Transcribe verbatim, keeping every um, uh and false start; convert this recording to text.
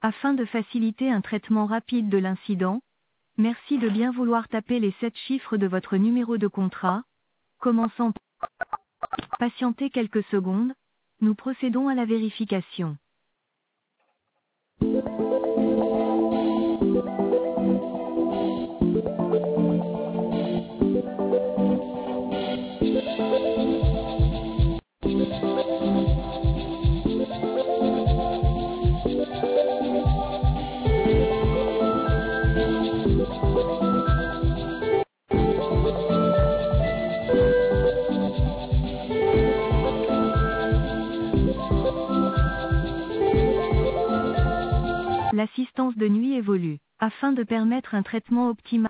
Afin de faciliter un traitement rapide de l'incident, merci de bien vouloir taper les sept chiffres de votre numéro de contrat. Commençons. Patientez quelques secondes, nous procédons à la vérification. L'assistance de nuit évolue. Afin de permettre un traitement optimal.